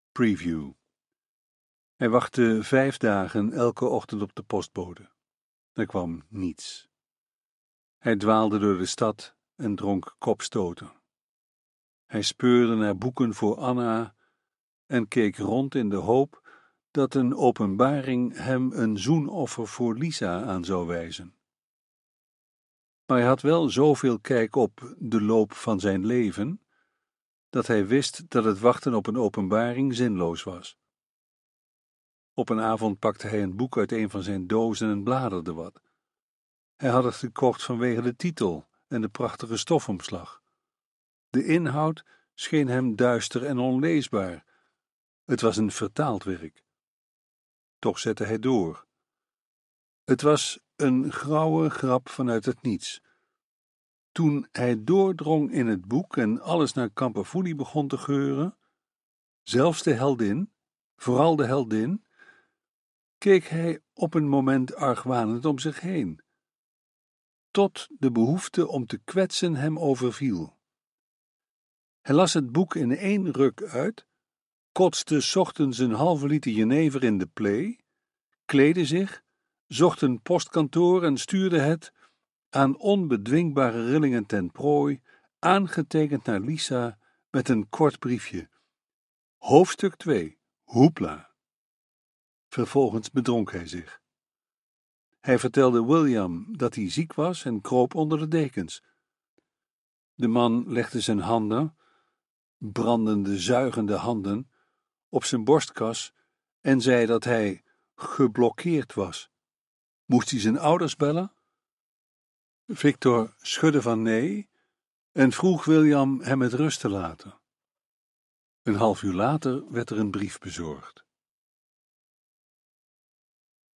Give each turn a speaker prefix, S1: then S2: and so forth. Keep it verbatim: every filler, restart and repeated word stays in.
S1: Preview. Hij wachtte vijf dagen elke ochtend op de postbode. Er kwam niets. Hij dwaalde door de stad en dronk kopstoten. Hij speurde naar boeken voor Anna en keek rond in de hoop dat een openbaring hem een zoenoffer voor Lisa aan zou wijzen. Maar hij had wel zoveel kijk op de loop van zijn leven, dat hij wist dat het wachten op een openbaring zinloos was. Op een avond pakte hij een boek uit een van zijn dozen en bladerde wat. Hij had het gekocht vanwege de titel en de prachtige stofomslag. De inhoud scheen hem duister en onleesbaar. Het was een vertaald werk. Toch zette hij door. Het was een grauwe grap vanuit het niets. Toen hij doordrong in het boek en alles naar kamperfoelie begon te geuren, zelfs de heldin, vooral de heldin, keek hij op een moment argwanend om zich heen, tot de behoefte om te kwetsen hem overviel. Hij las het boek in één ruk uit, kotste 's ochtends een halve liter jenever in de plee, kleedde zich, zocht een postkantoor en stuurde het, aan onbedwingbare rillingen ten prooi, aangetekend naar Lisa met een kort briefje. Hoofdstuk twee, Hoepla. Vervolgens bedronk hij zich. Hij vertelde William dat hij ziek was en kroop onder de dekens. De man legde zijn handen, brandende, zuigende handen, op zijn borstkas en zei dat hij geblokkeerd was. Moest hij zijn ouders bellen? Victor schudde van nee en vroeg William hem met rust te laten. Een half uur later werd er een brief bezorgd.